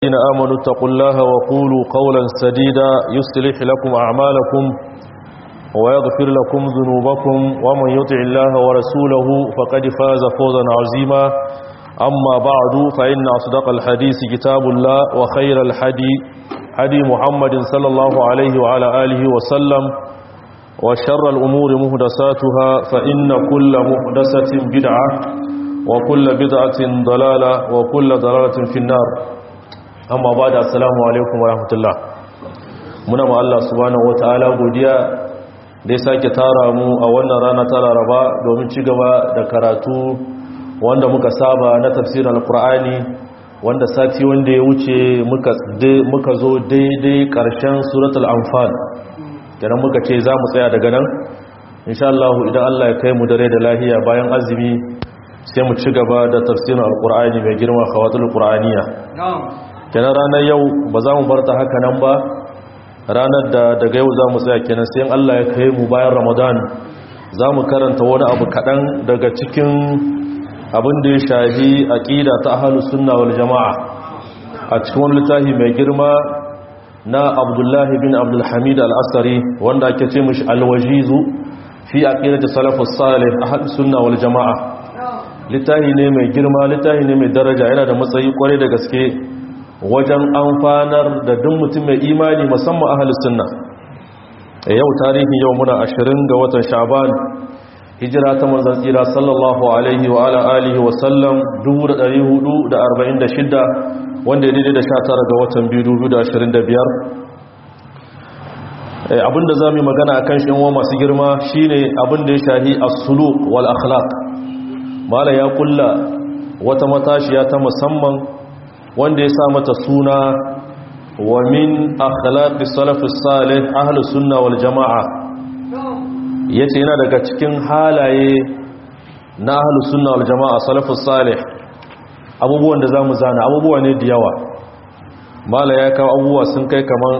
الذين آمنوا اتقوا الله وقولوا قولا سديدا يصلح لكم أعمالكم ويغفر لكم ذنوبكم ومن يطع الله ورسوله فقد فاز فوزا عظيما أما بعد فإن أصدق الحديث كتاب الله وخير الحدي هدي محمد صلى الله عليه وعلى آله وسلم وشر الأمور مهدساتها فإن كل مهدسة بدعة وكل بدعة ضلالة وكل ضلالة في النار أما بعد السلام عليكم ورحمة الله muna ma Allah subhanahu wataala godiya da ya sake tara mu a wannan rana ta Laraba domin ci gaba da karatu wanda muka saba na tafsirin Alkur'ani wanda sati wanda ya wuce muka zo daidai karshen suratul Anfal kenan muka ce za mu tsaya daga nan insha Allah idan Allah ya kai mu dare da lahiya bayan azumi sai mu ci gaba da tafsirin Alkur'ani mai girma khawatul Qur'aniya kenan ranar yau ba za mu bar ta haka nan ba ranar da daga yau za mu tsaya kenan sai Allah ya kai mu bayan Ramadan za mu karanta wani abu kaɗan daga cikin abin da ya shahi aqida ta ahlus sunna wal jamaa a cikin wani littafi mai girma na Abdullah bin Abdul Hamid al-Asri wanda ake ce mishi al-wajizu fi aqidati salafus salih ahlus sunna wal jamaa littafi ne mai girma littafi ne mai daraja yana da matsayi kware da gaske wajen amfanar da duk mutum mai imani musamman ahlus sunna yau tarihi yau muna 20 ga watan Sha'ban hijira ta manzon tsira sallallahu alaihi wa ala alihi wa sallam 1446 wanda ya daidai da 19 ga watan 2025 abinda zamu magana akan shi wa masu girma shine abinda ya shahi as-suluk wal akhlaq mala ya kulla wata matashiya ta musamman wanda ya sa mata suna wa min akhlaqi salafus salih ahlus sunna wal jamaa yace yana daga cikin halaye na ahlus sunna wal jamaa salafus salih abubuwan da zamu zana abubuwa ne da yawa mala ya kawo abubuwa sun kai kaman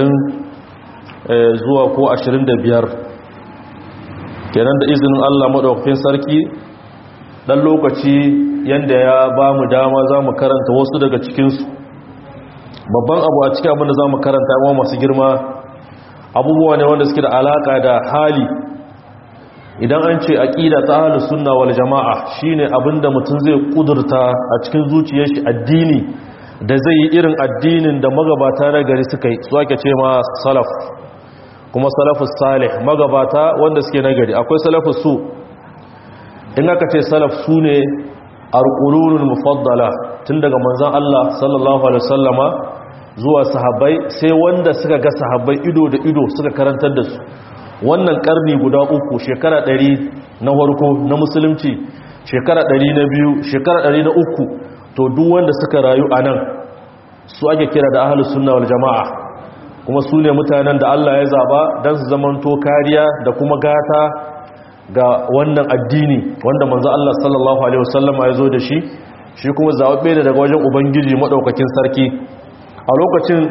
20 zuwa ko 25 kenan da izinin Allah madaukakin sarki dan lokaci yanda ya ba mu dama za mu karanta wasu daga cikinsu babban abu a cikin abin da za mu karanta yawan masu girma abubuwa ne wanda suke da alaka da hali idan an ce aqida ta ahlus sunna wal jamaa shine abinda mutum zai kudurta a cikin zuciyar shi addini da zai yi irin addinin da magabata na gari suka yi su ake ce ma salaf kuma salafus salih magabata wanda suke na gari akwai salafus su in aka ce salaf su ne alƙulunul mufaddala tun daga manzan Allah sallallahu alaihi wasallama zuwa sahabbai sai wanda suka ga sahabbai ido da ido suka karantar da su wannan karni guda uku shekara 100 na farko na musulunci shekara 100 na biyu shekara 100 na uku to duk wanda suka rayu a nan su ake kira da ahlus sunna wal jamaa kuma su ne mutanen da Allah ya zaba dan su zamanto kariya da kuma gata ga wannan addini wanda manzo Allah sallallahu alaihi wasallam ya zo da shi kuma zawabe da daga wajen ubangiji madaukakin sarki a lokacin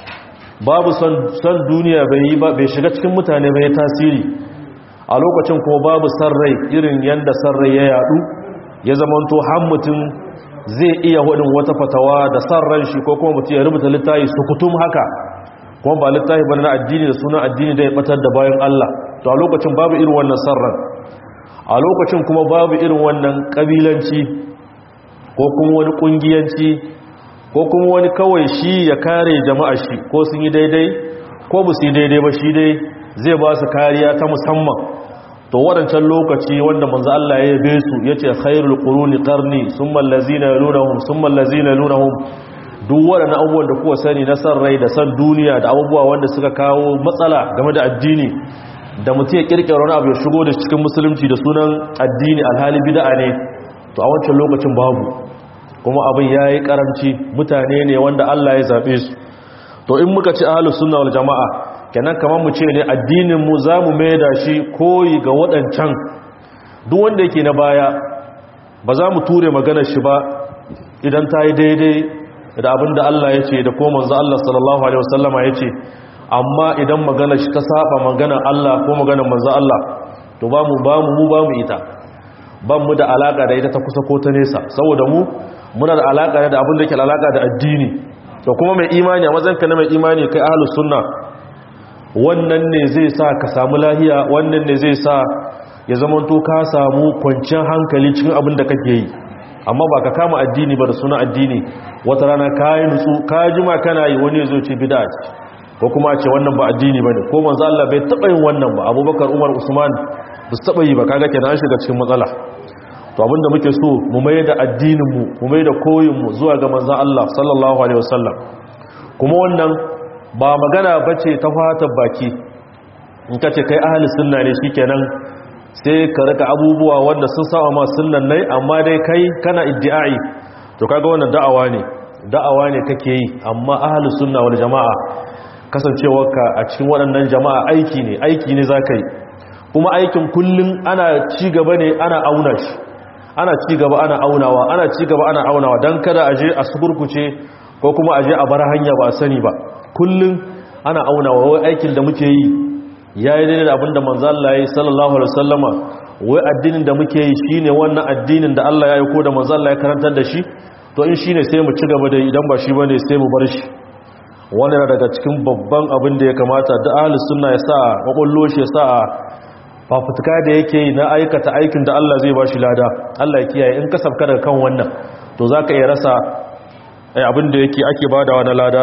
babu son duniya bai shiga cikin mutane bai tasiri a lokacin kuma babu sarrai irin yanda sarrai ya yadu ya zamanto har mutum zai iya wadin wata fatawa da sarran shi ko kuma mutum ya rubuta littafi sukutum haka kuma ba littafi bane na addini da sunan addini da ya batar da bayan Allah to a lokacin babu irin wannan sarran a lokacin kuma babu irin wannan kabilanci ko kuma wani kungiyanci ko kuma wani kawai shi ya kare jama'a shi ko sun yi daidai ko ba su yi daidai ba shi dai zai ba su kariya ta musamman to waɗancan lokaci wanda manzo Allah ya yabe su yace khairul quruni qarni summa allazina yalunhum summa allazina yalunhum duk waɗannan abubuwan da kuka sani na san rai da san duniya da abubuwa wanda suka kawo matsala game da addini da mutum ya kirkira wani abu ya shigo da cikin musulunci da sunan addini alhali bid'a ne to a wancan lokacin babu kuma abin yayi karanci mutane ne wanda Allah ya zabe su to in muka ci ahlus sunna wal jamaa kenan kamar mu ce ne addinin mu zamu maida shi koyi ga wadancan duk wanda yake na baya ba za mu ture maganar shi ba idan ta yi daidai da abin da Allah ya ce da ko manzo Allah sallallahu alaihi wasallama ya ce amma idan magana shi ta saba magana Allah ko magana manzo Allah to ba mu ita ba mu da alaka da ita ta kusa ko ta nesa saboda muna da alaka da abin da ke alaka da addini to kuma mai imani a mazanka na mai imani kai ahlus sunna wannan ne zai sa ka samu lahiya, wannan ne zai sa ya zamanto ka samu kwanciyar hankali cikin abin da kake yi. Amma ba ka kama addini ba da suna addini, wata rana ka yi nutsu ka jima kana yi wani zo ce bid'a ce ko kuma a ce wannan ba addini bane, ko manzo Allah bai taba yin wannan ba, Abubakar, Umar, Usman ba su taba yi ba, kaga kenan an shiga cikin matsala. To abinda muke so mu mai da addinin mu mai da koyin mu zuwa ga manzo Allah sallallahu alaihi wasallam. Kuma wannan ba magana bace ta fatan baki, in ka ce kai ahli sunna ne shikenan sai ka rika abubuwa wanda sun saba ma sunnan ne, amma dai kai kana iddi'ai, to kaga wannan da'awa ne kake yi. Amma ahli sunna wal jama'a kasancewarka a cikin waɗannan jama'a aiki ne zaka yi, kuma aikin kullun ana ci gaba ne, ana auna shi, ana ci gaba ana aunawa dan kada aje a suburkuce ko kuma aje a bar hanya ba a sani ba. Kullun ana aunawa wai aikin da muke yi yayi daidai da abinda manzo Allah ya sallallahu alaihi wasallama, wai addinin da muke yi shine wannan addinin da Allah ya yi ko da manzo Allah ya karantar da shi, to in shine sai mu ci gaba da idan ba shi bane sai mu bar shi. Wannan daga cikin babban abin da ya kamata da ahlus sunna ya sa makullo shi, ya sa fafutuka da yake yi na aikata aikin da Allah zai ba shi lada. Allah ya kiyaye in ka sabka daga kan wannan, to zaka iya rasa abin da yake ake badawa na lada.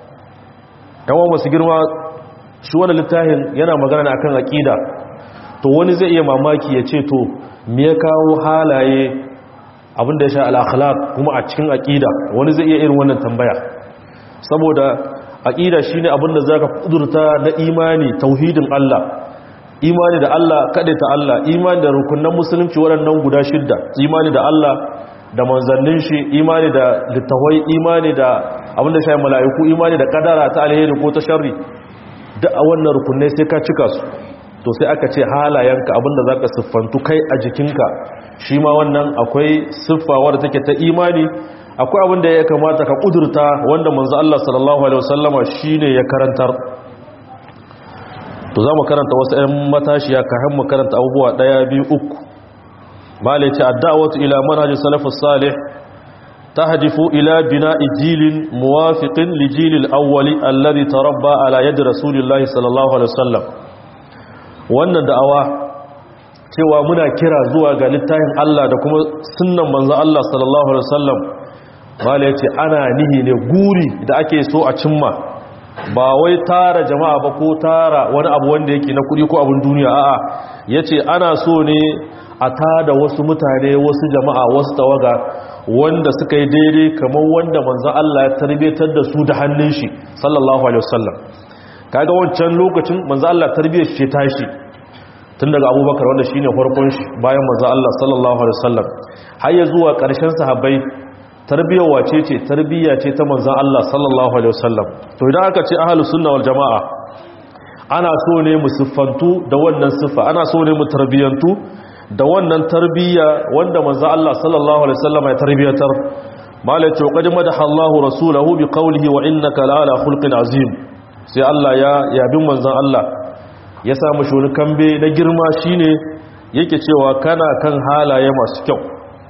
Yawan masu girma, shi wani littafin yana magana akan aqida, to wani zai iya mamaki ya ce to me ya kawo halaye abin da ya sha al-akhlaq kuma a cikin aqida. Wani zai iya irin wannan tambaya, saboda aqida shine abin da zaka kudurta na imani, tauhidin Allah, imani da Allah, kadaita Allah, imani da rukunan musulunci waɗannan guda 6, imani da Allah da manzannin shi, imani da littawai, imani da abinda shi mala'iku, imani da kadara ta alheri ko ta sharri. Da a wannan rukunai sai ka cika su, to sai aka ce halayenka abinda zaka siffantu kai a jikinka, shi ma wannan akwai siffa wadda take ta imani, akwai abinda ya kamata ka kudurta wanda manzo Allah sallallahu alaihi wasallama shine ya karantar. To za mu karanta wasu ɗan matashiya kafin mu karanta abubuwa 1 2 3. malai ce ad-da'watu ila manhaj salafus salih tahdifu ila bina'i jilin muwafiqin li jilil awwali alladhi tarabba ala yadi rasulillahi sallallahu alaihi wasallam. Wannan da'awa cewa muna kira zuwa ga littafin Allah da kuma sunnan manzo Allah sallallahu alaihi wasallam, malai ce ana nihi ne guri da ake so a cimma, ba wai tara jama'a ba ko tara wani abu wanda yake na kudi ko abun duniya. A'a, yace ana so ne a tada wasu mutane, wasu jama'a, wasu tawaga wanda suka yi daidai kamar wanda manzo Allah ya tarbiyatar da su da hannun shi sallallahu alaihi wasallam. Kaga wancan lokacin manzo Allah tarbiyar shi tashi tun daga Abubakar wanda shine farkon shi bayan manzo Allah sallallahu alaihi wasallam har ya zuwa ƙarshen sahabbai. Tarbiyyar wace ce? Tarbiyya ce ta manzan Allah sallallahu alaihi wasallam. To idan aka ce ahlus sunna wal jamaa, ana so ne mu siffantu da wannan siffa, ana so ne mu tarbiyantu da wannan tarbiyya wanda manzan Allah sallallahu alaihi wasallam ya tarbiyatar. malaka qad madaha Allahu rasulahu bi qawlihi wa innaka la ala khulqin azim. Sai Allah ya yabin manzan Allah, ya sa mu shoni kambe na girma, shine yake cewa kana kan halaye masu kyau.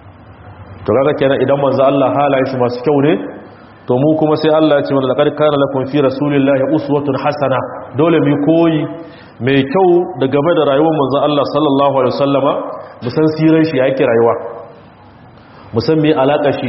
To kaga kenan idan manzo Allah halaye shi masu kyau ne, to mu kuma sai Allah ya ce mana laqad kana lakum fi rasulillahi uswatun hasana. Dole mu koyi mai kyau da game da rayuwar manzo Allah sallallahu alaihi wasallama, mu san sirar shi yake rayuwa, mu san me alaka shi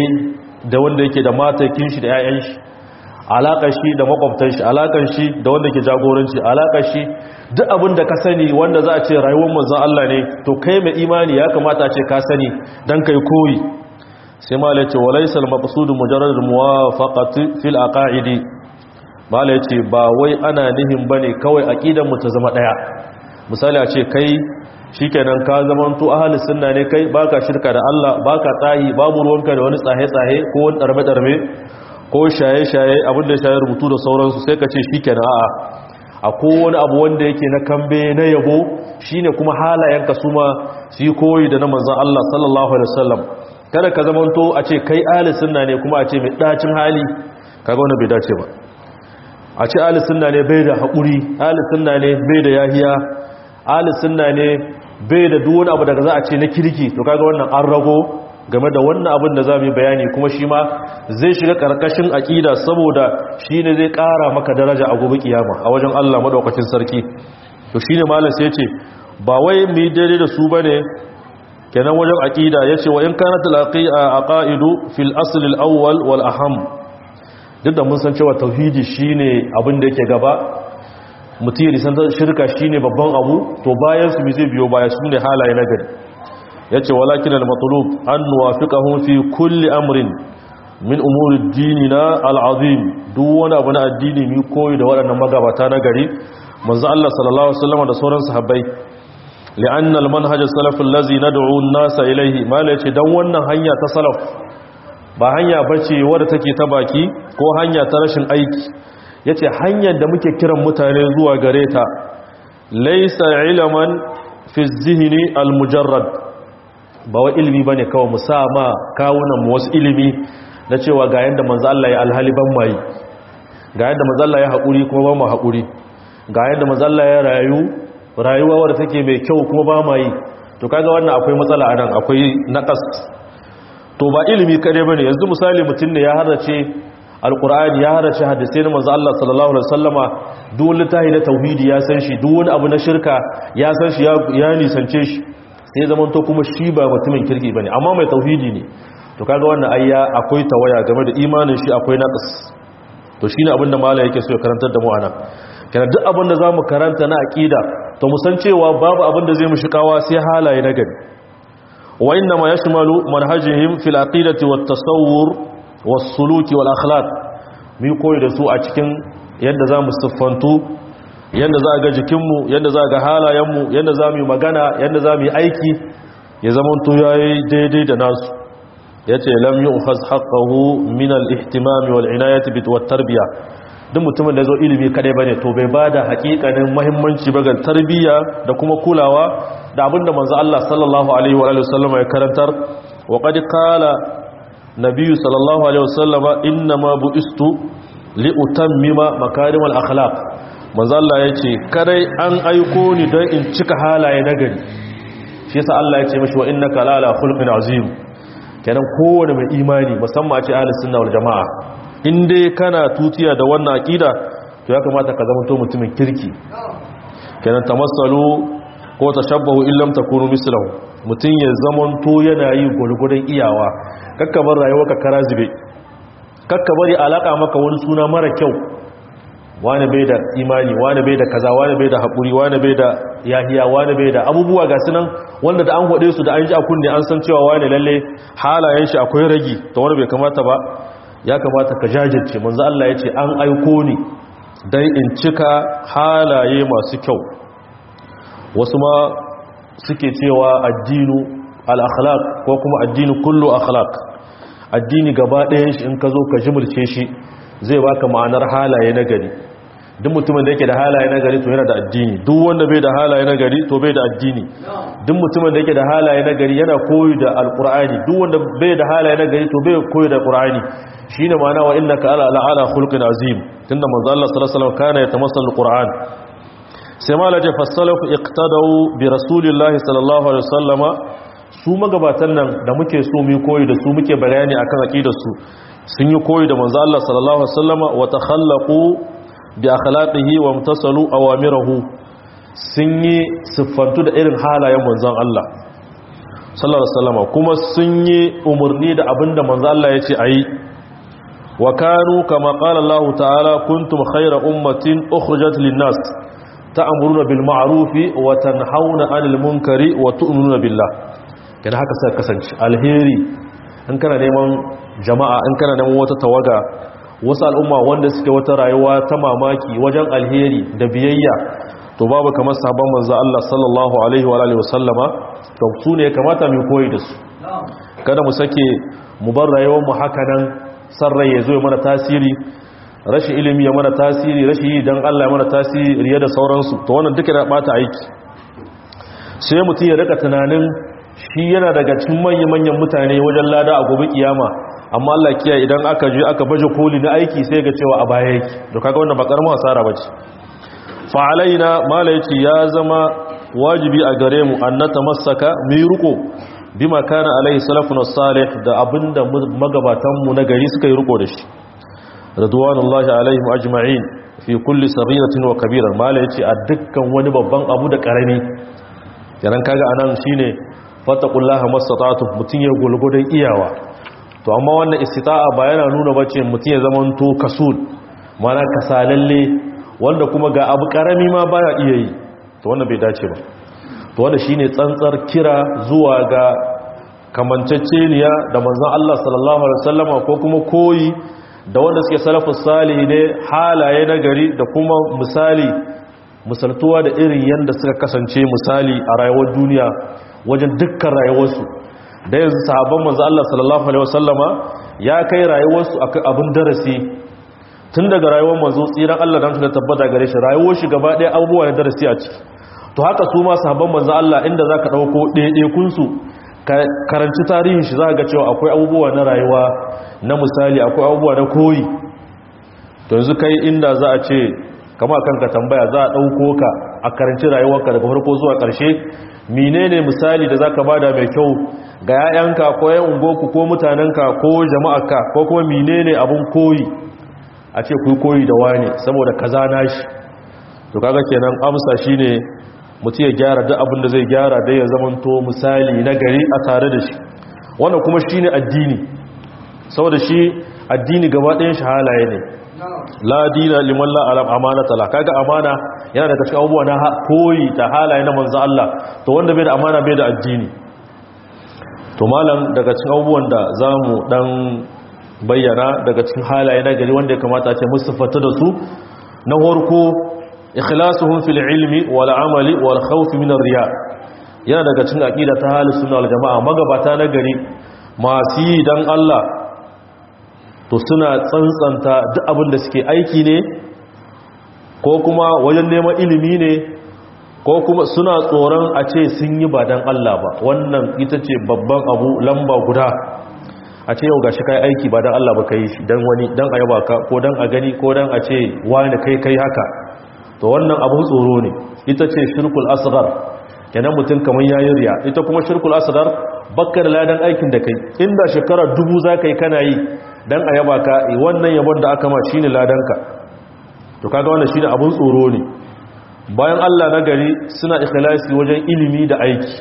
da wanda yake da matakin shi da ƴaƴan shi, alakar shi da makwabtan shi, alakar shi da wanda ke jagoranci, alakar shi duk abin da ka sani wanda za a ce rayuwar manzon Allah ne, to kai mai imani ya kamata a ce ka sani dan kai koyi. Sai malai ce walaysal maqsudu mujarrad muwafaqati fil aqaidi. Malai ce ba wai ana nihin bane kawai aqidar mu ta zama daya. Misali a ce kai shikenan ka zamanto ahli sunna ne, kai baka shirka da Allah, baka tsahi, babu ruwanka da wani tsahe-tsahe ko wani darbe-darbe ko shaye-shaye, abinda shaye rubutu da sauransu, sai ka ce shikenan. A'a, akwai wani abu wanda yake na kambe na yabo, shine kuma halayenka su ma su yi koyi da na manzon Allah sallallahu alaihi wasallam. Kada ka zamanto a ce kai ahli sunna ne kuma a ce mai dacin hali, kaga wannan bai dace ba. A ce ahli sunna ne bai da haƙuri, ahli sunna ne bai da yahiya, ahli sunna ne bai da duk wani abu daga za a ce na kirki, to kaga wannan an rago game da wannan abin da zamu bayani kuma shi ma zai shiga karkashin aqida saboda shine zai ƙara maka daraja a gobe kiyama a wajen Allah madaukakin sarki to shine malam sai yace ba wai mu daidai da su bane kenan wajen aqida yace wa in kanat aqaidu fil asl al awwal wal aham duk da mun san cewa tauhidi shine abin da yake gaba mutum ya san shirka shine babban abu to bayan su zai biyo baya su ne halaye na gari yace walakin al-matlub an nuwafiqahu fi kulli amrin min umuri dinina al-azim duk wani abu na addini mi koyi da waɗannan magabata na gari manzo Allah sallallahu alaihi wasallam da sauran sahabbai li'anna al-manhaj as-salaf allazi nad'u an-nasa ilayhi mala yace dan wannan hanya ta salaf ba hanya bace wadda take ta baki ko hanya ta rashin aiki yace hanyar da muke kiran mutane zuwa gare ta laysa ilman fi zihni al-mujarrad ba wa ilimi bane kawai musama kawunan mu wasu ilimi na cewa ga yanda manzo Allah ya alhali ban mai ga yanda manzo Allah ya hakuri kuma ba mu hakuri ga yanda manzo Allah ya rayuwa wadda take mai kyau kuma ba mai to kaga wannan akwai matsala anan akwai naqas to ba ilimi kare bane yanzu misali mutun ne ya harace alqur'ani ya harace hadisi na manzo Allah sallallahu alaihi wasallama duk wani tahi da tauhidi ya san shi duk wani abu na shirka ya san shi ya nisance shi sai zaman to kuma shi ba mutumin kirki bane amma mai tauhidi ne to kaga wannan ayya akwai tawaya game da imanin shi akwai naqas to shine abinda malai yake so ya karantar da mu anan kana duk abinda zamu karanta na aqida to mu san cewa babu abinda zai mu shikawa sai halaye na gari wa inna ma yashmalu manhajihim fil aqidati wat tasawwur was suluki wal akhlaq mi koyi da su a cikin yadda zamu siffantu yadda za ga jikinmu yadda za ga halayenmu yadda za mu yi magana yadda za mu yi aiki ya zama to yayi daidai da nasu yace lam yu'khaz haqqahu min al-ihtimam wal inayati bit wat tarbiya duk mutumin da zo ilimi kadai bane to bai bada hakikanin muhimmanci ba ga tarbiya da kuma kulawa da abinda manzo Allah sallallahu alaihi wa alihi wasallam ya karantar wa qad qala nabiyyu sallallahu alaihi wasallam inna ma bu'istu li utammima makarim al akhlaq manzo Allah yace kadai an aiko ni don in cika halaye nagari shi yasa Allah yace mishi wa innaka la ala khulqin azim kenan kowane mai imani musamman a ce ahlus sunna wal jamaa in dai kana tutiya da wannan akida to ya kamata ka zama to mutumin kirki kenan tamassalu ko tashabbahu illam takunu mislahu mutun ya zaman to yana yi gurgurdan iyawa kakkabar rayuwarka karazibe kakkabari alaka maka wani suna mara kyau wani bai da imani wani bai da kaza wani bai da haƙuri wani bai da yahiya wani bai da abubuwa ga sunan wanda da an hode su da an ji a kunne an san cewa wani lalle halayen shi akwai ragi to wani bai kamata ba ya kamata ka jajirce manzo Allah ya ce an aiko ni dai in cika halaye masu kyau wasu ma suke cewa addinu al-akhlaq ko kuma addinu kullu akhlaq addini gaba ɗayan shi in ka zo ka jimulce shi zai baka ma'anar halaye na gari duk mutumin da yake da halaye na gari to yana da addini duk wanda bai da halaye na gari to bai da addini duk mutumin da yake da halaye na gari yana koyi da alqur'ani duk wanda bai da halaye na gari to bai koyi da qur'ani shine ma'ana wa innaka ala khulqin azim tunda manzo Allah sallallahu alaihi wasallam kana yatamassalu alqur'an sai ma laje fasalafu iqtadau bi rasulillahi sallallahu alaihi wasallama su magabatan nan da muke so mu koyi da su muke bayani akan aqidar su sun yi koyi da manzo Allah sallallahu alaihi wasallama wa takhallaqu bi akhlaqihi wa mutasalu awamirahu sun yi siffantu da irin halayen manzon Allah sallallahu alaihi wasallama kuma sun yi umurni da abinda manzo Allah ya ce ayi wa kanu kama qala Allah ta'ala kuntum khayra ummatin ukhrijat lin-nas ta'muruna bil ma'ruf wa tanhauna 'anil munkari wa tu'minuna billah kana haka sai kasance alheri in kana neman jama'a in kana neman wata tawaga wasu al'umma wanda suke wata rayuwa ta mamaki wajen alheri da biyayya to babu kamar sahabban manzo Allah sallallahu alaihi wa alihi wasallama to su ne kamata mu koyi da su kada mu sake mu bar rayuwar mu haka nan san rai yazo ya mana tasiri rashin ilimi ya mana tasiri rashin yi dan Allah ya mana tasiri riya da sauransu to wannan duka da bata aiki sai mutum ya rika tunanin shi yana daga cikin manyan mutane wajen lada a gobe kiyama amma Allah kiyaye idan aka je aka baje koli na aiki sai ga cewa a baya yake to kaga wannan ba karamin hasara bace fa alaina mala yace ya zama wajibi a gare mu an natamassaka mu ruko bima kana alaihi salafun salih da abinda magabatan mu na gari suka yi riko da shi radwanullahi alaihim ajma'in fi kulli saghiratin wa kabira mala yace a dukkan wani babban abu da karami yaran kaga anan shine fattaqullaha mastata'tu mutun ya gulgudan iyawa to amma wannan istita'a ba yana nuna bace mutun ya zamanto kasul mana kasalalle wanda kuma ga abu karami ma baya iya yi to wannan bai dace ba to wanda shine tsantsar kira zuwa ga kamanceceniya da manzon Allah sallallahu alaihi wasallama ko kuma koyi da wanda suke salafus salih ne halaye na gari da kuma misali misaltuwa da irin yanda suka kasance misali a rayuwar duniya wajen dukkan rayuwarsu da yanzu sahabban manzon Allah sallallahu alaihi wasallama ya kai rayuwarsu akan abin darasi tun daga rayuwar manzo tsiran Allah dan su da tabbata gare shi rayuwar shi gaba ɗaya abubuwa na darasi a ciki to haka su ma sahabban manzo Allah inda zaka dauko ɗaiɗaikun su karanci tarihin shi zaka ga cewa akwai abubuwa na rayuwa na misali akwai abubuwa na koyi to yanzu kai inda za a ce kama kanka tambaya za a dauko ka a karanci rayuwarka daga farko zuwa ƙarshe menene misali da zaka bada mai kyau ga yayanka ko yan ungoku ko mutanenka ko jama'arka ko kuma menene abun koyi a ce ku koyi da wani saboda kaza nashi to kaga kenan amsa shine mutum ya gyara duk abin da zai gyara dai ya zamanto misali na gari a tare da shi wannan kuma shine addini saboda shi addini gaba ɗayan shi halaye ne la dina liman la alam amanata la kaga amana yana daga cikin abubuwa na koyi ta halaye na manzo Allah to wanda bai da amana bai da addini to malam daga cikin abubuwan da zamu dan bayyana daga cikin halaye na gari wanda ya kamata a ce mustafata da su na horko ikhlasuhum fil ilmi wal amali wal khawf min ar-riya yana daga cikin aqida ta halin sunna wal jamaa magabata na gari masu yi dan Allah to suna tsantsanta duk abin da suke aiki ne ko kuma wajen neman ilimi ne ko kuma suna tsoron a ce sun yi ba dan Allah ba wannan ita ce babban abu lamba guda a ce yau gashi kai aiki ba dan Allah ba kai shi dan wani dan ayaba ka ko dan a gani ko dan a ce wani kai haka to wannan abun tsoro ne ita ce shirkul asghar kenan mutum kaman yayin riya ita kuma shirkul asghar bakkar ladan aikin da kai inda shekara 1000 zaka yi kana yi dan ayaba ka wannan yabon da aka ma shine ladan ka to kaga wannan shine abun tsoro ne bayan Allah na gari suna ikhlasi wajen ilimi da aiki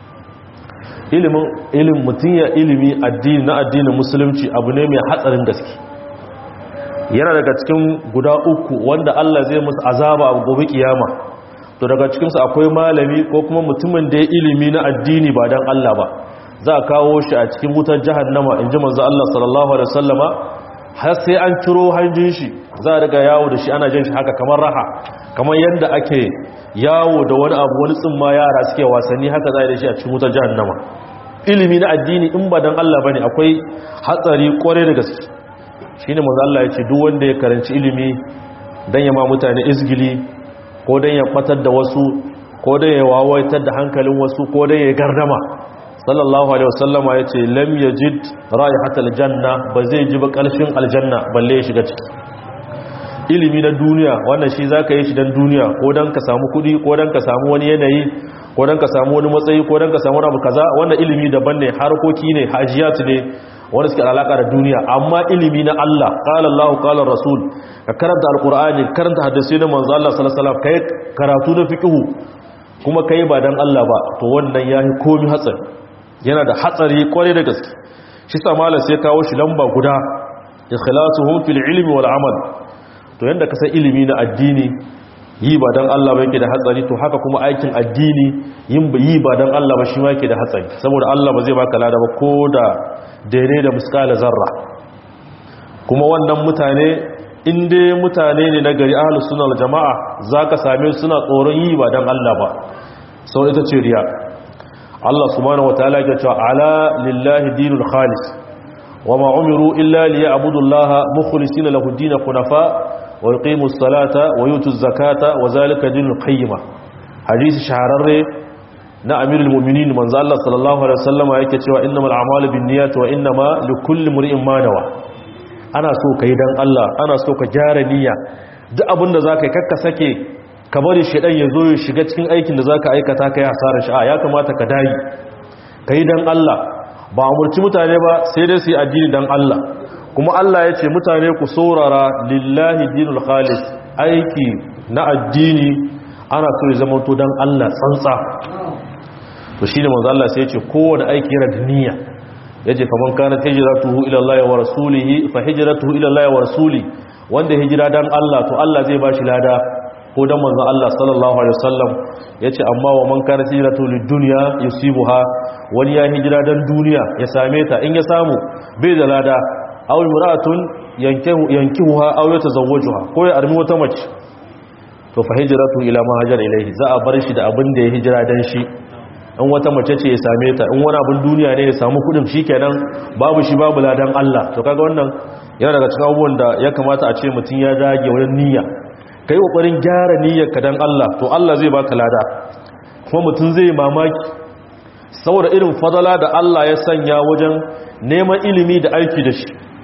ilimin mutum ya ilimi addini na addinin musulunci abu ne mai hatsarin gaske yana daga cikin guda uku wanda Allah zai musu azaba a gobe kiyama to daga cikinsu akwai malami ko kuma mutumin da ya ilimi na addini ba dan Allah ba za a kawo shi a cikin wutar jahannama inji manzo Allah sallallahu alaihi wasallama har sai an ciro hanjin shi za a riga yawo da shi ana jin shi haka kamar raha kamar yadda ake yawo da wani abu wani tsimma yara suke wasanni haka za a yi da shi a cikin wutar jahannama ilimi na addini in ba dan Allah bane akwai hatsari kware da gaske shine manzo Allah ya ce duk wanda ya karanci ilimi dan ya ma mutane izgili ko dan ya batar da wasu ko dan ya wawaitar da hankalin wasu ko dan ya gardama sallallahu alaihi wasallama yace lam yajid raihatal janna ba zai ji ba kalshin aljanna balle ya shiga ciki ilimi na duniya wannan shi zaka yi shi dan duniya ko dan ka samu kudi ko dan ka samu wani yanayi ko dan ka samu wani matsayi ko dan ka samu abu kaza wannan ilimi daban ne harkoki ne hajiyat ne wanda suke alaka da duniya amma ilimi na Allah qala Allah qala rasul ka karanta alqur'ani karanta hadisi na manzo Allah sallallahu alaihi wasallam kai karatu na fiqh kuma kai ba dan Allah ba to wannan yayi komai hatsari yana da hatsari kware da gaske shi sa malam sai kawo shi lamba guda ikhlasuhum fil ilmi wal amal to yanda ka san ilimi na addini yi ba dan Allah ba yake da hatsari to haka kuma aikin addini yi ba dan Allah ba shi ma yake da hatsari saboda Allah ba zai baka lada ba ko da daidai da miskala zarra kuma wannan mutane inda mutane ne na gari ahlus sunna wal jamaa zaka same su suna tsoron yi ba dan Allah ba sau ita ce riya Allah subhanahu wataala ya ce ala lillahi dinul khalis wama umiru illa liya'budullaha mukhlisina lahu din hunafa wa yuqimus salata wa yutuz zakata wa zalika dinul qayyima hadisi shahararre na amirul mu'minin manzo Allah sallallahu alaihi wasallama yake cewa innamal a'malu binniyati wa innama likulli imrin ma nawa ana so kai dan Allah ana so ka gyara niyya duk abinda zaka yi kakka sake ka bari shedan ya zo ya shiga cikin aikin da zaka aikata kai hasarar shi ya kamata ka dai kai dan Allah ba umurci mutane ba sai dai su yi addini dan Allah kuma Allah ya ce mutane ku saurara lillahi dinul khalis aiki na addini ana so ya zama to dan Allah tsantsa to shine manzo Allah sai ya ce kowane aiki yana da niyya yace faman kana hijratuhu ila Allah wa rasulihi fa hijratuhu ila Allah wa rasuli wanda hijira dan Allah to Allah zai bashi lada ko dan manzo Allah sallallahu alaihi wasallam yace amma wa man kana hijratuhu lid-dunya yusibuha wani ya hijira dan duniya ya same ta in ya samu bai da lada aw imra'atun yankihuha aw yatazawwajuha ko ya armi wata mace to fa hijratuhu ila ma hajara ilayhi za a bar shi da abin da ya hijira dan shi in wata mace ce ya same ta in wani abin duniya ne ya samu kudin shikenan babu shi babu ladan Allah to kaga wannan yana daga cikin abubuwan da ya kamata a ce mutum ya dage wajen niyya kai kokarin gyara niyyarka dan Allah to Allah zai baka lada kuma mutum zai mamaki saboda irin fadala da Allah ya sanya wajen neman ilimi da aiki da shi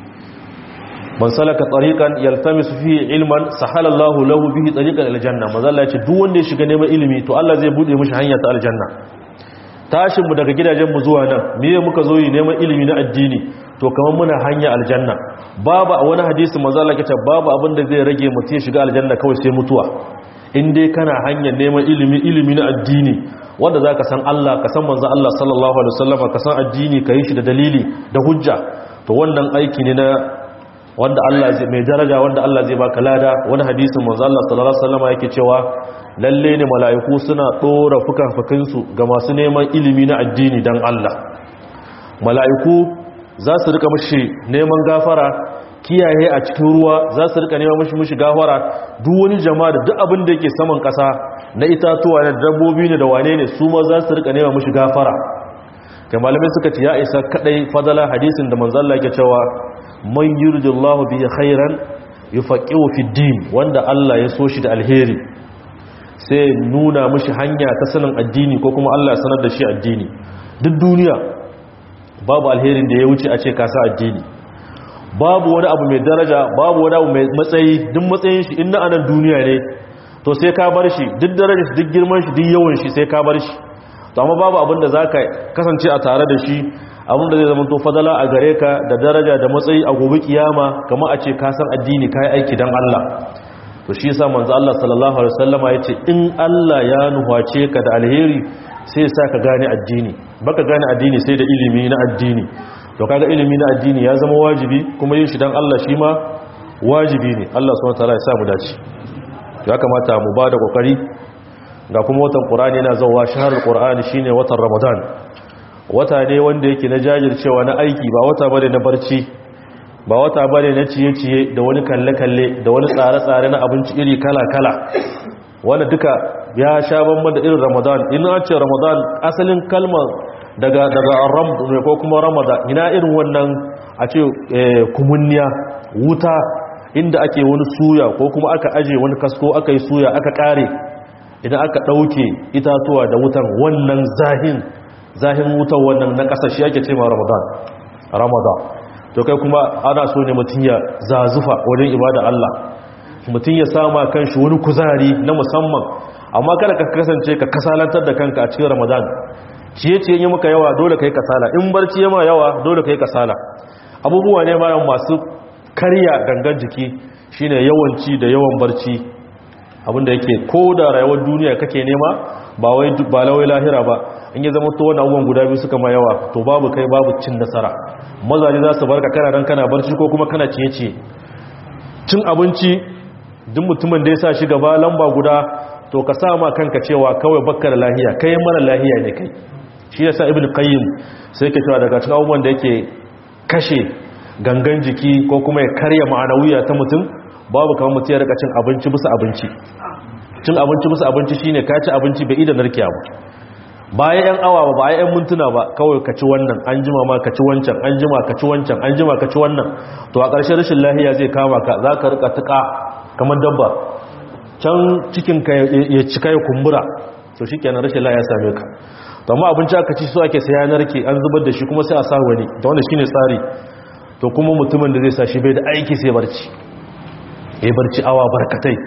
man salaka tariqan yaltamisu fihi ilman sahala Allahu lahu bihi tariqan aljanna manzo Allah ya ce duk wanda ya shiga neman ilimi to Allah zai bude mishi hanya ta aljanna tashinmu daga gidajenmu zuwa nan miye muka zo yi neman ilimi na addini to kamar muna hanya aljanna babu a wani hadisi manzo Allah kace babu abin da zai rage mutum ya shiga aljanna kawai sai mutuwa in dai kana hanyar neman ilimi na addini wanda zaka san Allah ka san manzo Allah sallallahu alaihi wasallam ka san addini ka yi shi da dalili da hujja to wannan aiki ne na wanda Allah zai mai daraja wanda Allah zai baka lada wani hadisin manzo Allah sallallahu alaihi wasallam yake cewa lalle ne mala'iku suna ɗora fuka-fukinsu ga masu neman ilimi na addini don Allah mala'iku za su rika mashi neman gafara kiyaye a cikin ruwa za su rika neman mashi gafara duk wani jama'a da duk abin da yake saman ƙasa na itatuwa na dabbobi ne da wane ne su ma za su rika neman mashi gafara kai malamai suka ce ya isa kadai fadala hadisin da manzo Allah yake cewa man yuridullahu bihi khairan yufaqihu fid din wanda Allah ya so shi da alheri sai nuna mashi hanya ta sanin addini ko kuma Allah ya sanar da shi addini duk duniya babu alherin da ya wuce a ce ka sa addini babu wani abu mai daraja babu wani abu mai matsayi duk matsayin shi in na anan duniya ne to sai ka bar shi duk darajar shi duk girman shi duk yawan shi sai ka bar shi to amma babu abin da zaka kasance a tare da shi abin da zai zama to fadala a gare ka da daraja da matsayi a gobe kiyama kamar a ce ka san addini kai aiki dan Allah to shi yasa manzo Allah sallallahu alaihi wasallama yace in Allah ya nuhace ka da alheri sai ya saka gane addini baka gane addini sai da ilimi na addini to kaga ilimi na addini ya zama wajibi kuma yin shi dan Allah shi ma wajibi ne Allah subhanahu wataala ya sa mu dace to ya kamata mu bada kokari ga kuma watan Qur'ani yana zawa shahrul Qur'ani shine watan Ramadan wata ne wanda yake na jajircewa na aiki ba wata bane na barci ba wata bane na ciye-ciye da wani kalle-kalle da wani tsare-tsare na abinci iri kala-kala wanda duka ya sha bamban da irin Ramadan in an ce Ramadan asalin kalmar daga Ram ne ko kuma Ramadan ina irin wannan a ce kumunniya wuta inda ake wani suya ko kuma aka aje wani kasko aka yi suya aka kare idan aka dauke itatuwa da wutan wannan zahin wutan wannan na kasashe ake ce ma Ramadan to kai kuma ana so ne mutum ya zazufa wajen ibada Allah mutum ya sama kanshi wani kuzari na musamman amma kada ka kasance ka kasalantar da kanka a cikin Ramadan ciye-ciye yi maka yawa dole kai kasala in barci yama yawa dole kai kasala abubuwa ne bayan masu karya gangan jiki shine yawanci da yawan barci abinda yake ko da rayuwar duniya kake nema ba lawai lahira ba in ya zama to wani abubuwan guda biyu suka ma yawa to babu kai babu cin nasara mazaje za su barka kana dan kana barci ko kuma kana ciye-ciye cin abinci duk mutumin da ya sa shi gaba lamba guda to ka sa ma kanka cewa kawai bakka da lahiya kai mara lahiya ne kai shi yasa ibnu qayyim sai ke cewa daga cikin abubuwan da yake kashe gangan jiki ko kuma ya karya ma'anawiya ta mutum babu kamar mutum ya rika cin abinci bisa abinci cin abinci bisa abinci shine ka ci abinci bai ida narkiya ba bayan yan awa ba bayan yan mintuna ba kawai ka ci wannan an jima ma ka ci wancan an jima ka ci wancan an jima ka ci wannan to a ƙarshen rashin lahiya zai kama ka za ka rika tuka kamar dabba can cikinka ya cika ya kumbura to shi kenan rashin lahiya same ka to amma abinci aka ci so ake saya narke an zubar da shi kuma sai a sa wani da wanda shine tsari to kuma mutumin da zai sa shi bai da aiki sai barci ya barci awa barkatai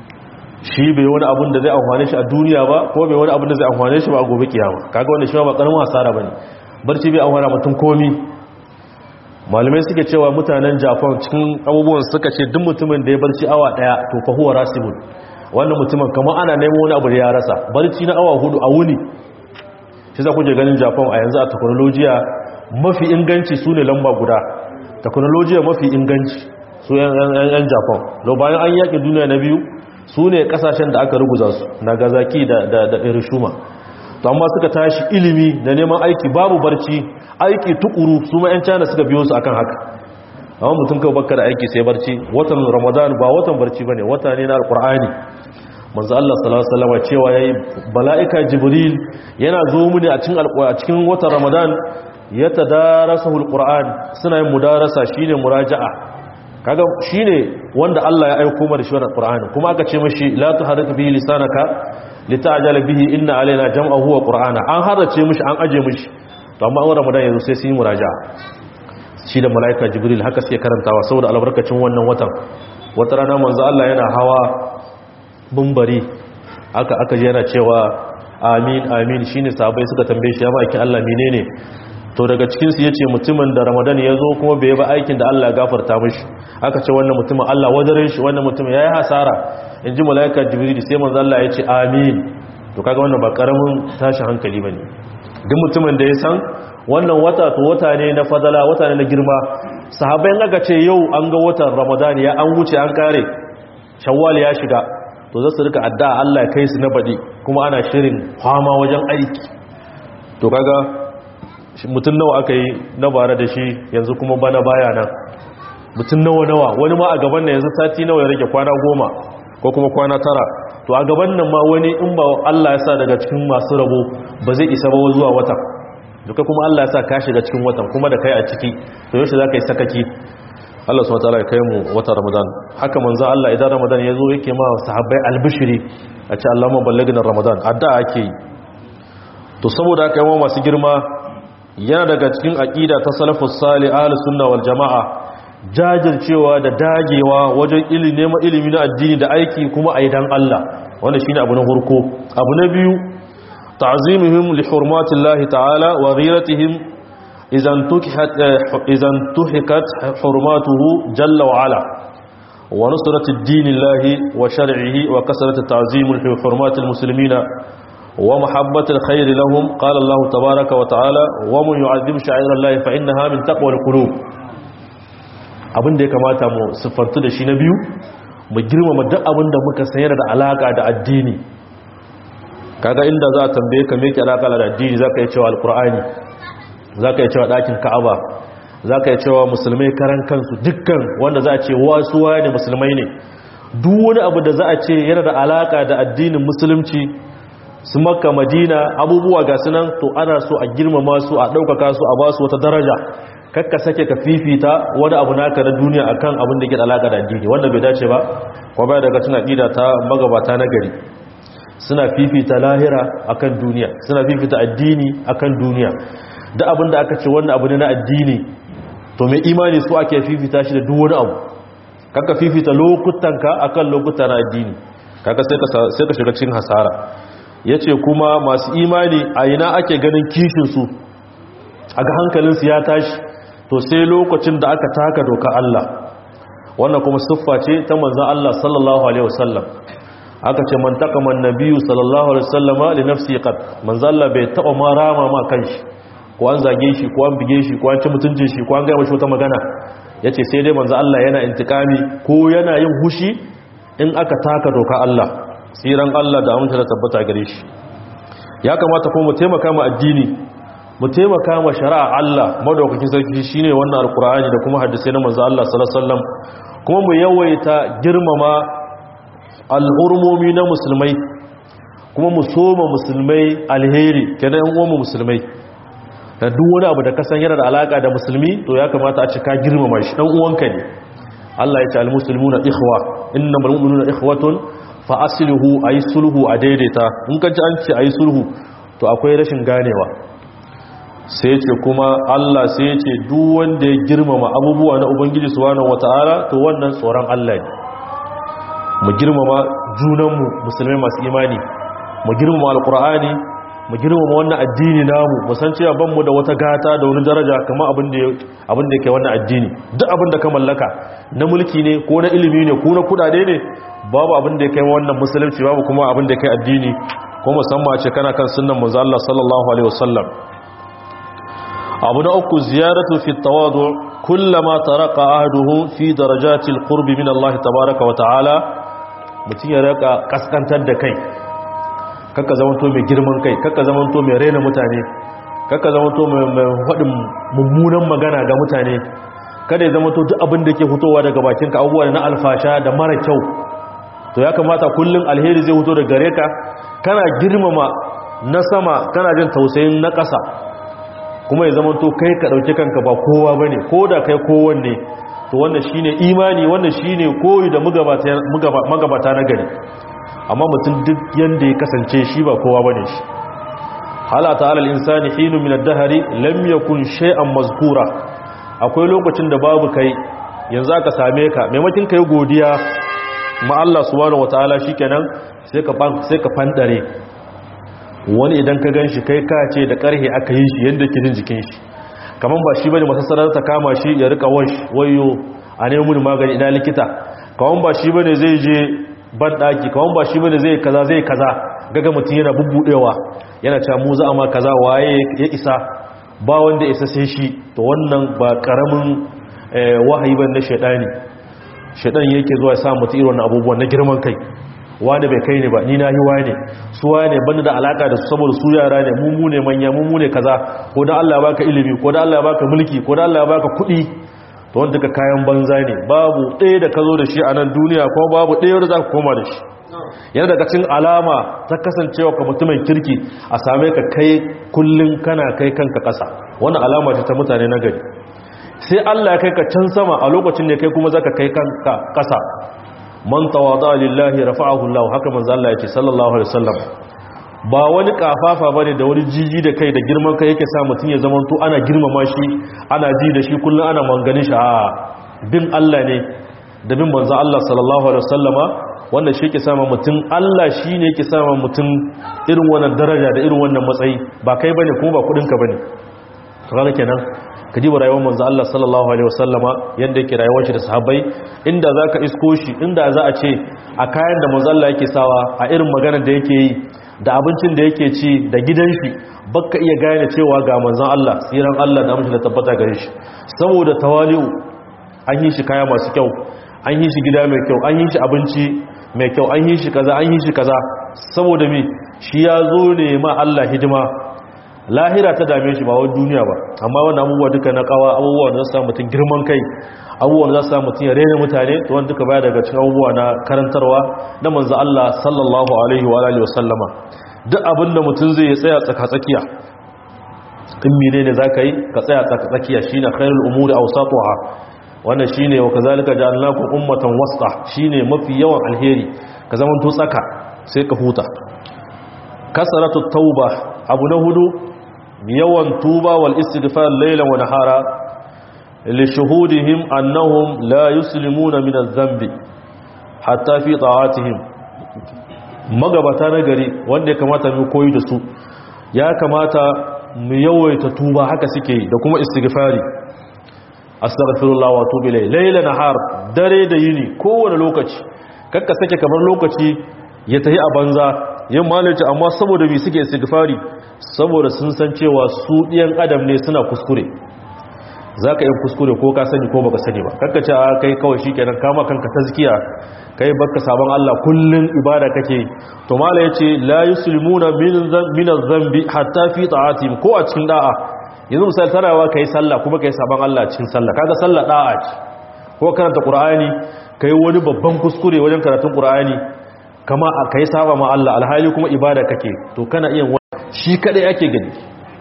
shi bai wani abin da zai amfane shi a duniya ba ko bai wani abin da zai amfane shi ba a gobe kiyama kaga wanda shi ba karamin asara bane barci bai amfana mutum komi. malamai suke cewa mutanen Japan cikin abubuwan suka ce duk mutumin da ya barci awa daya to fa huwa rasibun, wannan mutumin kamar ana neman wani abu da ya rasa. barci na awa 4 a wuni, shi za ku je ganin Japan a yanzu a technology mafi inganci su ne lamba guda. technology mafi inganci su yan Japan da bayan an yaƙi duniya na biyu su ne kasashen da aka ruguza su, Nagasaki da Hiroshima. to amma suka tashi ilimi da neman aiki babu barci, aiki tukuru, su ma 'yan China suka biyo su akan haka. amma mutum kawai baka da aiki sai barci. watan Ramadan ba watan barci bane, wata ne na Alkur'ani. manzo Allah sallallahu alaihi wasallam cewa yayi mala'ika Jibril yana zo mu ne a cikin watan Ramadan yatadarasuhu alquran, suna yin mudarasa shine muraja'a. kaga shine wanda Allah ya aika mu da shi wannan Qur'ani, kuma aka ce mishi la tuharrik bihi lisanaka lita'jala bihi inna alaina jam'ahu wa qur'ana. an harace mishi an aje mishi. to amma a Ramadan yanzu sai sun yi muraja'a shi da malaika Jibril haka suke karantawa saboda albarkacin wannan watan. wata rana manzo Allah yana hawa bumbari aka je yana cewa amin amin, shine sahabbai suka tambaye shi ya baki Allah menene. to daga cikin su yace mutumin da Ramadan ya zo kuma bai ba aikin da Allah ya gafarta mishi. aka ce wannan mutumin Allah wadare shi, wannan mutumin yayi hasara, inji malaika Jibril. sai manzo Allah yace amin. to kaga wannan ba karamin tashi hankali bane. duk mutumin da ya san wannan wata to wata ne na fadala, wata ne na girma. sahabbai aka ce yau an ga watan Ramadan ya an wuce an kare, Shawwal ya shiga, to za su rika addu'a Allah ya kai su na badi, kuma ana shirin fama wajen aiki. to kaga mutum nawa aka yi na bara da shi yanzu kuma bana baya nan. mutum nawa wani ma a gaban nan yanzu sati nawa ya rage, kwana 10 ko kuma kwana 9. to a gaban nan ma wani in ba Allah ya sa daga cikin masu rabo ba zai isa ba zuwa wata. duka kuma Allah ya sa ka shiga cikin watan kuma da kai a ciki, to yaushe za ka yi sakaki. Allah subhanahu wataala ya kai mu watan Ramadan. haka manzo Allah idan Ramadan ya zo yake ma sahabbai albishiri a ce Allahumma ballighna Ramadan, addu'a ake yi. to saboda haka yawan masu girma yana daga cikin aqida ta salafus salih ahlus sunna wal jamaa, jajircewa da dagewa wajen ilimi na addini da aiki kuma a dan Allah. wanda shine abu na farko. abu na biyu ta'zimuhum li hurmatillahi ta'ala wa ghiratihim idan tuhikat hurmatuhu jalla wa ala wa nusrati dinillahi wa shar'ihi wa kasrati ta'zimul hurmatil muslimina wa mahabbatil khair lahum. qala Allah tabaaraka wa ta'ala wa man yu'azzim sha'irallahi fa innaha min taqwal qulub. abin da ya kamata mu siffantu da shi na biyu, mu girmama duk abin da muka sayar da alaka da addini. kaga inda za a tambaye ka me ke alaka da addini, zaka yi cewa alqur'ani, zaka yi cewa dakin ka'aba, zaka yi cewa musulmai karan kansu, dukkan wanda za a ce wasuwa ne musulmai ne. duk wani abu da za a ce yana da alaka da addinin musulunci, su Makka, Madina, abubuwa ga sunan, to ana so a girmama su, a ɗaukaka su, a ba su wata daraja. kakka sake ka fifita wani abu naka na duniya akan abin da ke da alaka da addini, wanda bai dace ba. kuma baya daga cikin aqida ta magabata na gari, suna fifita lahira akan duniya, suna fifita addini akan duniya. da abin da aka ce wannan abu ne na addini, to mai imani su ake fifita shi da duk wani abu. kakka fifita lokutanka akan lokuta na addini, kaga sai ka shiga cikin hasara. yace kuma masu imani a ina ake ganin kishin su, aga hankalinsu ya tashi, to sai lokacin da aka taka doka Allah. wannan kuma siffa ce ta manzon Allah sallallahu alaihi wasallam. aka ce man taqama annabiyyu sallallahu alaihi wasallama li nafsi qad, manzon Allah bai taba ma rama ma kanshi, ko an zage shi, ko an bige shi, ko an ci mutuncin shi, ko an ga mashi wata magana. yace sai dai manzon Allah yana intikami ko yana yin hushi in aka taka doka Allah. tsiran Allah da amince da tabbata gare shi. ya kamata kuma mu taimaka mu addini, mu taimaka ma shari'a Allah madaukakin sarki, shine wannan alqur'ani da kuma hadisi na manzo Allah sallallahu alaihi wasallam. kuma mu yawaita girmama al'urmomi na musulmai, kuma mu soma musulmai alheri, kenan yan uwan musulmai. da duk wani abu da ka san yana da alaka da musulmi, to ya kamata a ci ka girmama shi, dan uwanka ne. Allah ya ce al-muslimuna ikhwa, innamal mu'minuna ikhwatun fa aslihu, ayi sulhu a daidaita. in ka ji an ce ayi sulhu, to akwai rashin ganewa. sai ce kuma Allah sai ya ce duk wanda ya girmama abubuwa na Ubangiji subhanahu wataala, to wannan tsoron Allah ne. mu girmama junanmu musulmai masu imani, mu girmama alqur'ani, mu girmama wannan addini namu mu san cewa ban mu da wata gata da wani daraja kamar abin da yake wannan addini duk abin da ka mallaka na mulki ne ko na ilimi ne ko na kudade ne babu abin da yake wannan musulunci babu kuma abin da yake addini ko musamman ce kana kan sunnan manzo Allah sallallahu alaihi wasallam abu na uku ziyaratu fi tawadu kullama taraqa ahduhu fi darajati alqurb min Allah tabaaraka wa ta'ala mutun ya raka kaskantar da kai kakka zamanto mai girman kai kakka zamanto mai raina mutane kakka zamanto mai faɗin mummunan magana ga mutane kada ya zamanto duk abin da ke fitowa daga bakinka abubuwa na alfasha da mara kyau to ya kamata kullum alheri zai fito daga gare ka kana girmama na sama kana jin tausayin na ƙasa kuma ya zamanto kai ka ɗauki kanka ba kowa bane ko da kai kowanne to wannan shine imani wannan shine koyi da magabata na gari amma mutum duk yanda ya kasance shi ba kowa bane shi halata alal insani hinu min ad-dahri lam yakun shay'an mazkura akwai lokacin da babu kai yanzu aka same ka maimakin kai godiya ma Allah subhanahu wataala shikenan sai ka fandare wani idan ka ganshi kai ka ce da karhe aka yi shi yanda ke jin jikin shi kaman ba shi bane masassarar ta kama shi ya rika wayo a nemi mun magani ina likita kaman ba shi bane zai je ban daki kawan ba shi bane zai kaza gaga mutum yana bubbudewa yana cewa mu za ma kaza waye ya isa ba wanda isa sai shi to wannan ba karamin wahayi ban na shedan yake zuwa ya sa mutum irin wannan abubuwan na girman kai wani bai kai ne ba ni na yi wane su wane banda da alaka da su saboda su yara ne mu ne manya mu ne kaza ko dan Allah ya baka ilimi ko dan Allah ya baka mulki ko dan Allah ya baka kuɗi to wanda ka kayan banza ne babu ɗaya da ka zo da shi a nan duniya ko babu ɗaya da za ka koma da shi yana daga cikin alama ta kasancewa ka mutumin kirki a same ka kai kullum kana kai kanka ƙasa wannan alama ce ta mutane na gari sai Allah ya kai ka can sama a lokacin ne kai kuma zaka kai kanka ƙasa man tawada lillahi rafa'ahu Allah haka manzo Allah yake sallallahu alaihi wasallam ba wani kafafa bane da wani jiji da kai da girman kai yake sa mutun ya zamanto ana girmama shi ana ji da shi kullun ana manganin shi a bin Allah ne da bin manzo Allah sallallahu alaihi wasallama wanda shi yake sama mutun Allah shine yake sama mutun irin wannan daraja da irin wannan matsayi ba kai bane kuma ba kudin ka bane to kaga kenan kadiba rayuwar manzo Allah sallallahu alaihi wasallama yanda yake rayuwar shi da sahabbai inda zaka isko shi inda za a ce a kayan da manzo Allah yake sawa a irin maganar da yake yi da abincin da yake ci da gidan shi baka iya gane cewa ga manzon Allah tsiran Allah da amince da tabbata gare shi saboda tawali'u an yi shi kaya masu kyau an yi shi gida mai kyau an yi shi abinci mai kyau an yi shi kaza an yi shi kaza saboda me shi ya zo ne ma Allah hidima lahira ta dame shi ba wa duniya ba amma wannan abubuwa duka na kawa abubuwa da za su mutum girman kai abubuwa da za su mutum ya rena mutane to wanda duka baya daga cikin abubuwa na karantarwa na manzo Allah sallallahu alaihi wa alihi wasallama duk abin da mutum zai tsaya tsaka-tsakiya in menene zaka yi ka tsaya tsaka-tsakiya shine khairul umuri awsatuha wannan shine wa kazalika ja'alnakum ummatan wasta shine mafi yawan alheri ka zaman to tsaka sai ka huta kasratu tauba abu na hudu yawan tuba wal istighfar laylan wa nahara li shuhudihim annahum la yuslimuna min adh-dhanbi hatta fi ta'atihim magabata na gari wanda ya kamata mu koyi da su ya kamata mu yawaita tuba haka suke da kuma istighfari astaghfirullah wa atubu ilayhi laylan nahar dare da yini kowane lokaci kakka sake kamar lokaci ya tafi a banza yin malaci amma saboda bi suke istighfari saboda sun san cewa su ɗiyan adam ne suna kuskure za ka yi kuskure ko ka sani ko baka sani ba kakka ce a kai kawai shi kenan kama kanka tazkiya kai baka sabon Allah kullun ibada kake to mala yace la yuslimuna min adh-dhanbi hatta fi ta'atihim ko a cikin da'a yanzu misali tarawa kai sallah kuma kai sabon Allah cikin sallah kaga sallah da'a ce ko karanta qur'ani kai wani babban kuskure wajen karatun qur'ani kama kai saba ma Allah alhali kuma ibada kake to kana iya shi kadai ake gani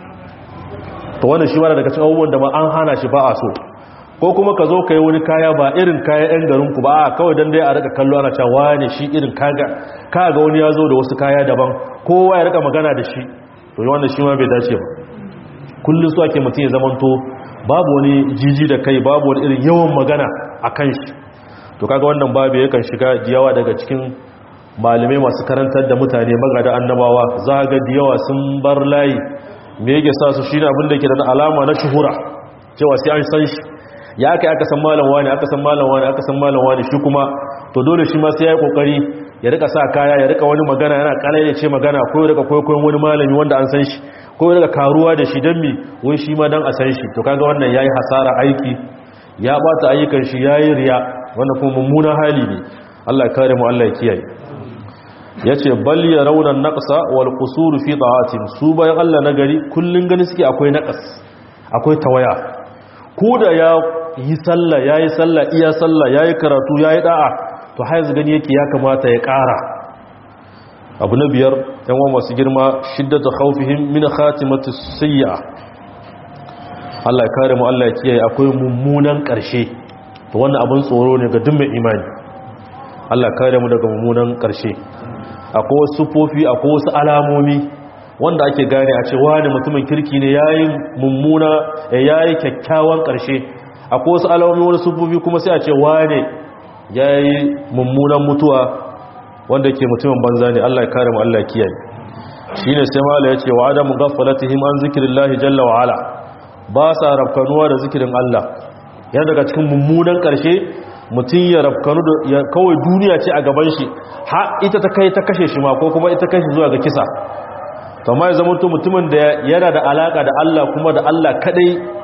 to wannan shi wanda daga cikin abubuwan da ma an hana shi ba a so ko kuma ka zo ka yi wani kaya ba irin kaya 'yan garinku ba a kawai don dai a rika kallo ana cewa ne shi irin kaga wani ya zo da wasu kaya daban kowa ya rika magana da shi to yi wannan shi ma bai dace ba kullum su ake mutum ya zamanto babu wani jiji da kai babu wani irin yawan magana a kan shi to kaga wannan babu yakan shiga jiyawa daga cikin malamai masu karantar da mutane magada annabawa za ga da yawa sun bar layi me yake sa su shine abin da ke da alama na shuhura cewa sai an san shi ya kai aka san malam wani aka san malam wani aka san malam wani shi kuma to dole shi ma sai ya yi kokari ya rika sa kaya ya rika wani magana yana kalai ce magana ko ya rika koyon wani malami wanda an san shi ko ya rika karuwa da shi dan mi wai shi ma dan a san shi to kaga wannan yayi hasara aiki ya bata ayyukan shi yayi riya wannan kuma mummunan hali ne Allah ya kare mu Allah ya kiyaye yace bal yarawna an-naqsa wal qusur fi ta'atin su bayan Allah na gari kullun gani suke akwai naqas akwai tawaya ko da ya yi sallah yayi sallah iya sallah yayi karatu yayi da'a to haizu gani yake ya kamata ya ƙara abu na biyar yan uwa masu girma shiddatu khawfihim min khatimati sayyi'a Allah ya kare mu Allah ya kiyaye akwai mummunan ƙarshe to wannan abin tsoro ne ga duk mai imani Allah ya kare mu daga mummunan ƙarshe akwai wasu sufofi akwai wasu alamomi wanda ake gane a ce wani mutumin kirki ne yayi mummuna yayi kyakkyawan ƙarshe akwai wasu alamomi wani sufofi kuma sai a ce wani yayi mummunan mutuwa wanda ke mutumin banza ne Allah ya kare mu Allah ya kiyaye shine sai mala yace wa adamu ghaflatihim an zikrillahi jalla wa ala ba sa rafkanuwa da zikirin Allah yana daga cikin mummunan ƙarshe mutum ya rafkanu da kawai duniya ce a gaban shi ha ita ta kai ta kashe shi ma ko kuma ita kai shi zuwa ga kisa to amma ya zama mutumin da yana da alaka da Allah kuma da Allah kadai